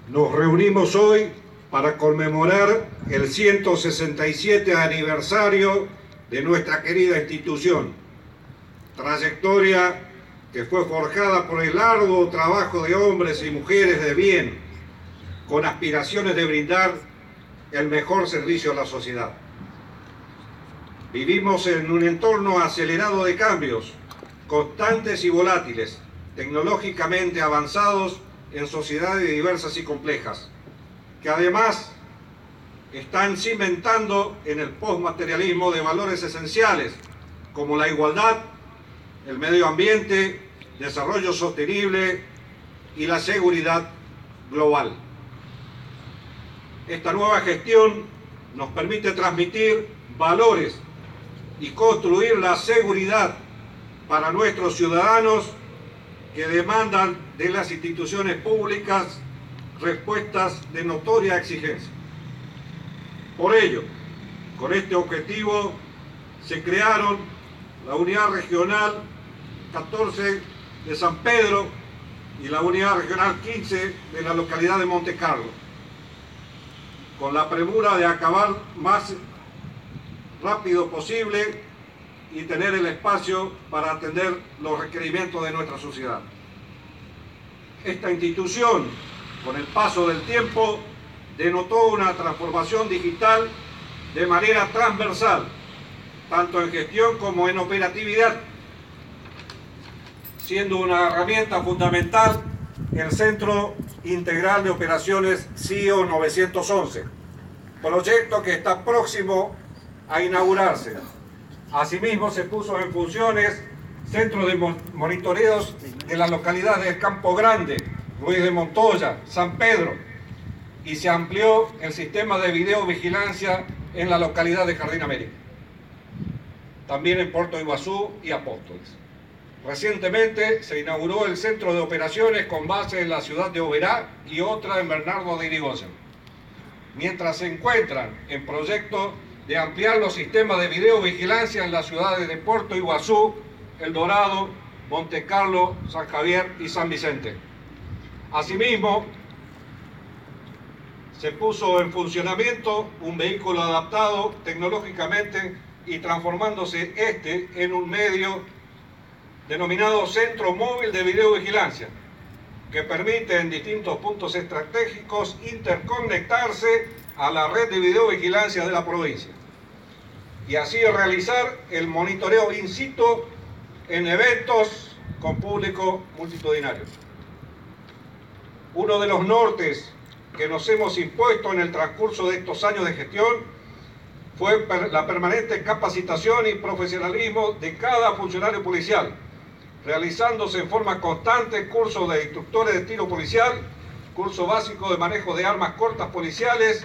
Nos reunimos hoy para conmemorar el 167 aniversario de nuestra querida institución, trayectoria que fue forjada por el arduo trabajo de hombres y mujeres de bien, con aspiraciones de brindar el mejor servicio a la sociedad. Vivimos en un entorno acelerado de cambios, constantes y volátiles, tecnológicamente avanzados en sociedades diversas y complejas, que además están cimentando en el postmaterialismo de valores esenciales como la igualdad, el medio ambiente, desarrollo sostenible y la seguridad global. Esta nueva gestión nos permite transmitir valores y construir la seguridad para nuestros ciudadanos que demandan de las instituciones públicas respuestas de notoria exigencia. Por ello, con este objetivo se crearon la Unidad Regional 14 de San Pedro y la Unidad Regional 15 de la localidad de Monte Carlo, con la premura de acabar más rápido posible y tener el espacio para atender los requerimientos de nuestra sociedad. Esta institución, con el paso del tiempo, denotó una transformación digital de manera transversal, tanto en gestión como en operatividad, siendo una herramienta fundamental el Centro Integral de Operaciones CIO 911, proyecto que está próximo a inaugurarse. Asimismo, se puso en funciones centros de monitoreos de las localidades de Campo Grande, Ruiz de Montoya, San Pedro, y se amplió el sistema de videovigilancia en la localidad de Jardín América, también en Puerto Iguazú y Apóstoles. Recientemente se inauguró el centro de operaciones con base en la ciudad de Oberá y otra en Bernardo de Irigoyen, mientras se encuentran en proyecto de ampliar los sistemas de videovigilancia en las ciudades de Puerto Iguazú, El Dorado, Monte Carlo, San Javier y San Vicente. Asimismo, se puso en funcionamiento un vehículo adaptado tecnológicamente y transformándose en un medio denominado Centro Móvil de Videovigilancia, que permite en distintos puntos estratégicos interconectarse a la red de videovigilancia de la provincia y así realizar el monitoreo in situ en eventos con público multitudinario. Uno de los nortes que nos hemos impuesto en el transcurso de estos años de gestión fue la permanente capacitación y profesionalismo de cada funcionario policial, realizándose en forma constante cursos de instructores de tiro policial, curso básico de manejo de armas cortas policiales,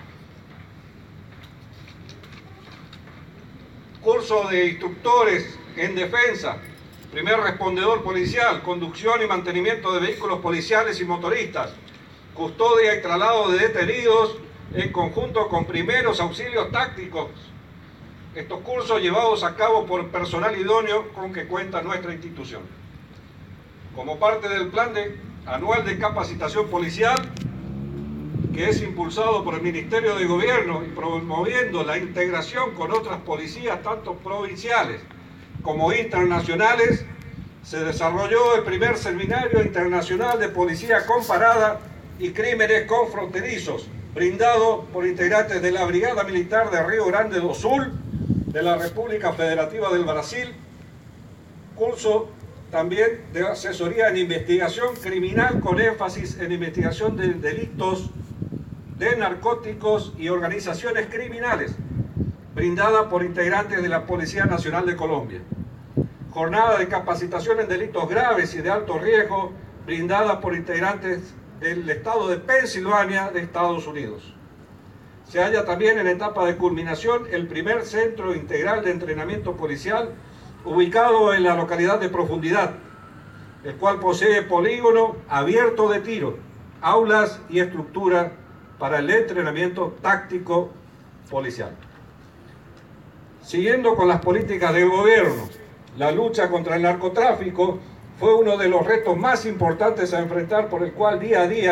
curso de instructores en defensa, primer respondedor policial, conducción y mantenimiento de vehículos policiales y motoristas, custodia y traslado de detenidos en conjunto con primeros auxilios tácticos. Estos cursos llevados a cabo por personal idóneo con que cuenta nuestra institución. Como parte del plan anual de capacitación policial, que es impulsado por el Ministerio de Gobierno y promoviendo la integración con otras policías, tanto provinciales como internacionales, se desarrolló el primer seminario internacional de policía comparada y crímenes confronterizos, brindado por integrantes de la Brigada Militar de Río Grande do Sul, de la República Federativa del Brasil, curso también de asesoría en investigación criminal con énfasis en investigación de delitos de narcóticos y organizaciones criminales, brindada por integrantes de la Policía Nacional de Colombia. Jornada de capacitación en delitos graves y de alto riesgo, brindada por integrantes del estado de Pensilvania de Estados Unidos. Se halla también en etapa de culminación el primer centro integral de entrenamiento policial ubicado en la localidad de Profundidad, el cual posee polígono abierto de tiro, aulas y estructura para el entrenamiento táctico policial. Siguiendo con las políticas del gobierno, la lucha contra el narcotráfico fue uno de los retos más importantes a enfrentar, por el cual día a día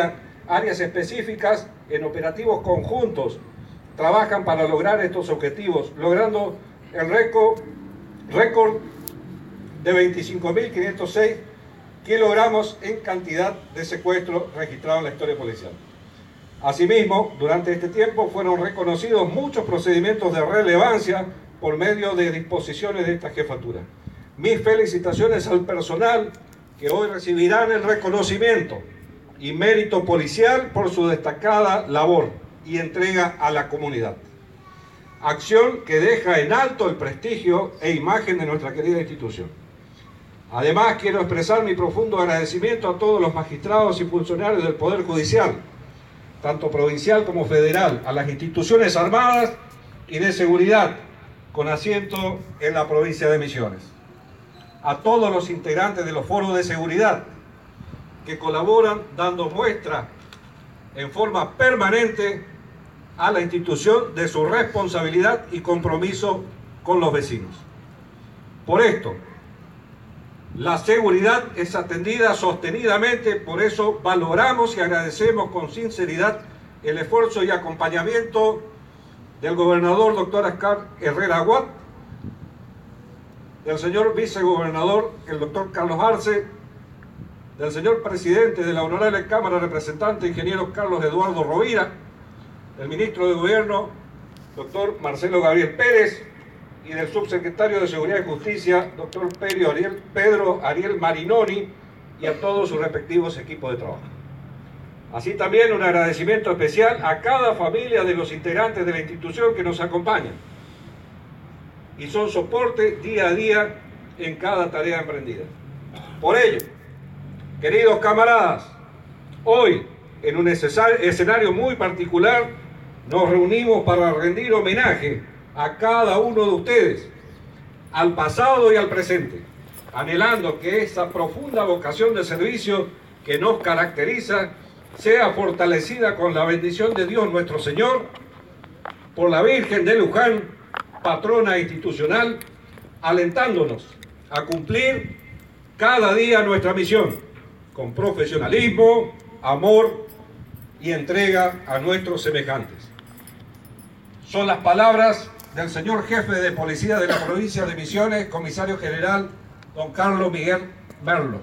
áreas específicas en operativos conjuntos trabajan para lograr estos objetivos, logrando el récord de 25.506 kilogramos en cantidad de secuestro registrado en la historia policial. Asimismo, durante este tiempo fueron reconocidos muchos procedimientos de relevancia por medio de disposiciones de esta jefatura. Mis felicitaciones al personal que hoy recibirán el reconocimiento y mérito policial por su destacada labor y entrega a la comunidad. Acción que deja en alto el prestigio e imagen de nuestra querida institución. Además, quiero expresar mi profundo agradecimiento a todos los magistrados y funcionarios del Poder Judicial, tanto provincial como federal, a las instituciones armadas y de seguridad, con asiento en la provincia de Misiones, a todos los integrantes de los foros de seguridad que colaboran dando muestra en forma permanente a la institución de su responsabilidad y compromiso con los vecinos. Por esto, la seguridad es atendida sostenidamente, por eso valoramos y agradecemos con sinceridad el esfuerzo y acompañamiento del gobernador doctor Oscar Herrera Watt, del señor vicegobernador, el doctor Carlos Arce, del señor presidente de la Honorable Cámara de Representantes, ingeniero Carlos Eduardo Rovira, del ministro de Gobierno, doctor Marcelo Gabriel Pérez, y del subsecretario de Seguridad y Justicia, doctor Pedro Ariel Marinoni, y a todos sus respectivos equipos de trabajo. Así también un agradecimiento especial a cada familia de los integrantes de la institución que nos acompañan y son soporte día a día en cada tarea emprendida. Por ello, queridos camaradas, hoy en un escenario muy particular nos reunimos para rendir homenaje a cada uno de ustedes, al pasado y al presente, anhelando que esa profunda vocación de servicio que nos caracteriza sea fortalecida con la bendición de Dios nuestro Señor, por la Virgen de Luján, patrona institucional, alentándonos a cumplir cada día nuestra misión, con profesionalismo, amor y entrega a nuestros semejantes. Son las palabras del señor jefe de policía de la provincia de Misiones, comisario general don Carlos Miguel Merlo.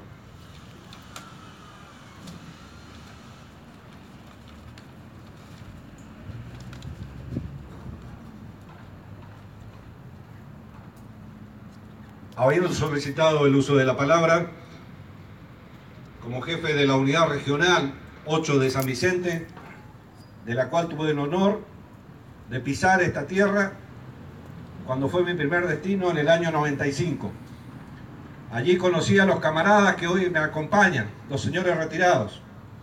Habiendo solicitado el uso de la palabra, como jefe de la unidad regional 8 de San Vicente, de la cual tuve el honor de pisar esta tierra cuando fue mi primer destino en el año 95. Allí conocí a los camaradas que hoy me acompañan, los señores retirados,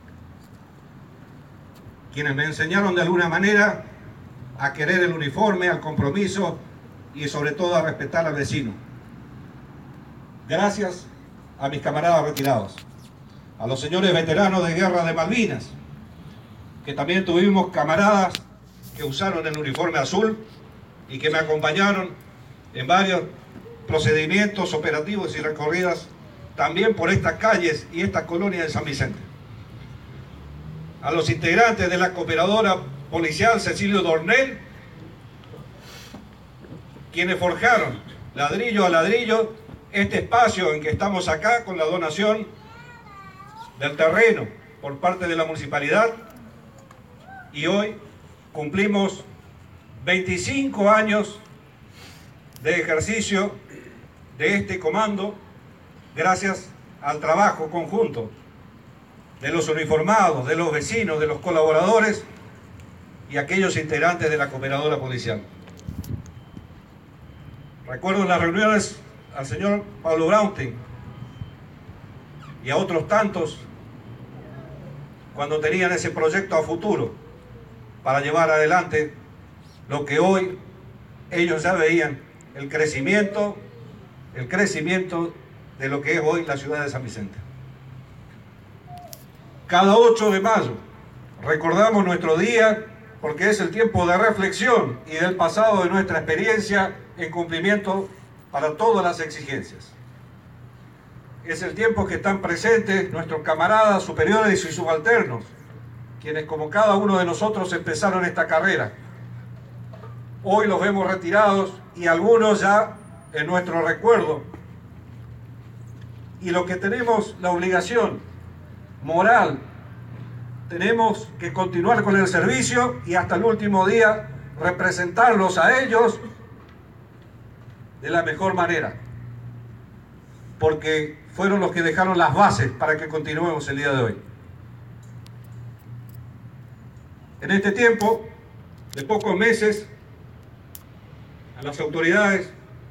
quienes me enseñaron de alguna manera a querer el uniforme, al compromiso y sobre todo a respetar al vecino. Gracias a mis camaradas retirados, a los señores veteranos de guerra de Malvinas, que también tuvimos camaradas que usaron el uniforme azul y que me acompañaron en varios procedimientos operativos y recorridas también por estas calles y esta colonia de San Vicente. A los integrantes de la cooperadora policial Cecilio Dornel, quienes forjaron ladrillo a ladrillo este espacio en que estamos acá con la donación del terreno por parte de la municipalidad, y hoy cumplimos 25 años de ejercicio de este comando gracias al trabajo conjunto de los uniformados, de los vecinos, de los colaboradores y aquellos integrantes de la cooperadora policial. Recuerdo en las reuniones al señor Pablo Braunstein y a otros tantos cuando tenían ese proyecto a futuro para llevar adelante lo que hoy ellos ya veían, el crecimiento de lo que es hoy la ciudad de San Vicente. Cada 8 de mayo recordamos nuestro día porque es el tiempo de reflexión y del pasado de nuestra experiencia en cumplimiento para todas las exigencias. Es el tiempo que están presentes nuestros camaradas superiores y subalternos, quienes como cada uno de nosotros empezaron esta carrera. Hoy los vemos retirados y algunos ya en nuestro recuerdo. Y los que tenemos la obligación moral, tenemos que continuar con el servicio y hasta el último día representarlos a ellos de la mejor manera, porque fueron los que dejaron las bases para que continuemos el día de hoy. En este tiempo de pocos meses, a las autoridades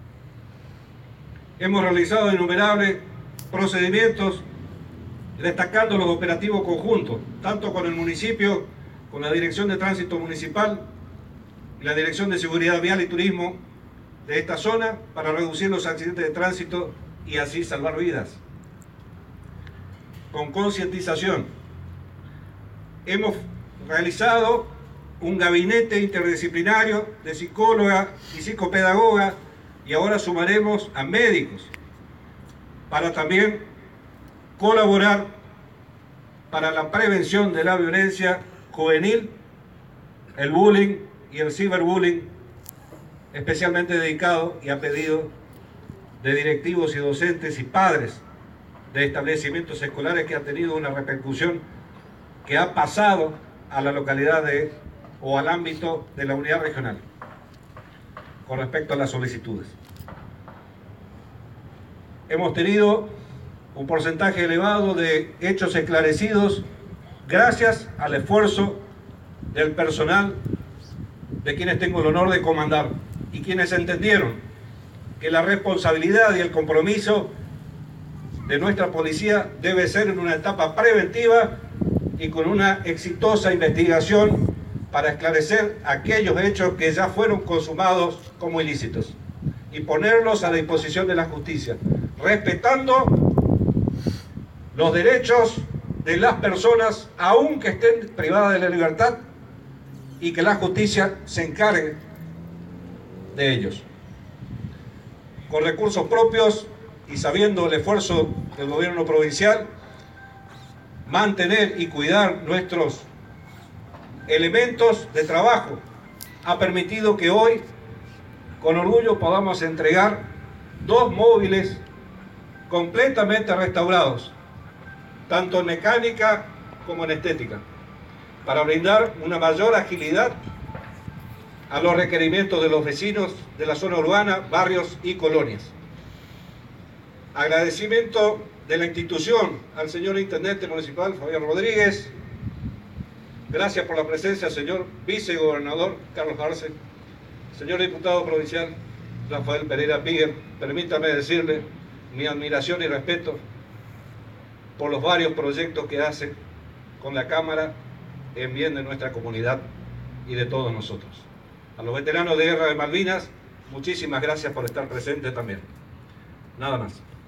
hemos realizado innumerables procedimientos, destacando los operativos conjuntos, tanto con el municipio, con la Dirección de Tránsito Municipal y la Dirección de Seguridad Vial y Turismo de esta zona, para reducir los accidentes de tránsito y así salvar vidas. Con concientización, hemos realizado un gabinete interdisciplinario de psicóloga y psicopedagoga, y ahora sumaremos a médicos para también colaborar para la prevención de la violencia juvenil, el bullying y el ciberbullying, especialmente dedicado y a pedido de directivos y docentes y padres de establecimientos escolares, que ha tenido una repercusión que ha pasado a la localidad o al ámbito de la unidad regional con respecto a las solicitudes. Hemos tenido un porcentaje elevado de hechos esclarecidos gracias al esfuerzo del personal de quienes tengo el honor de comandar y quienes entendieron que la responsabilidad y el compromiso de nuestra policía debe ser en una etapa preventiva y con una exitosa investigación para esclarecer aquellos hechos que ya fueron consumados como ilícitos y ponerlos a disposición de la justicia, respetando los derechos de las personas, aunque estén privadas de la libertad, y que la justicia se encargue de ellos. Con recursos propios y sabiendo el esfuerzo del gobierno provincial, mantener y cuidar nuestros elementos de trabajo ha permitido que hoy, con orgullo, podamos entregar 2 móviles completamente restaurados, tanto en mecánica como en estética, para brindar una mayor agilidad a los requerimientos de los vecinos de la zona urbana, barrios y colonias. Agradecimiento de la institución al señor Intendente Municipal, Fabián Rodríguez. Gracias por la presencia, señor Vicegobernador Carlos Arce, señor Diputado Provincial Rafael Pereira Piguer. Permítame decirle mi admiración y respeto por los varios proyectos que hace con la Cámara en bien de nuestra comunidad y de todos nosotros. A los veteranos de Guerra de Malvinas, muchísimas gracias por estar presentes también. Nada más.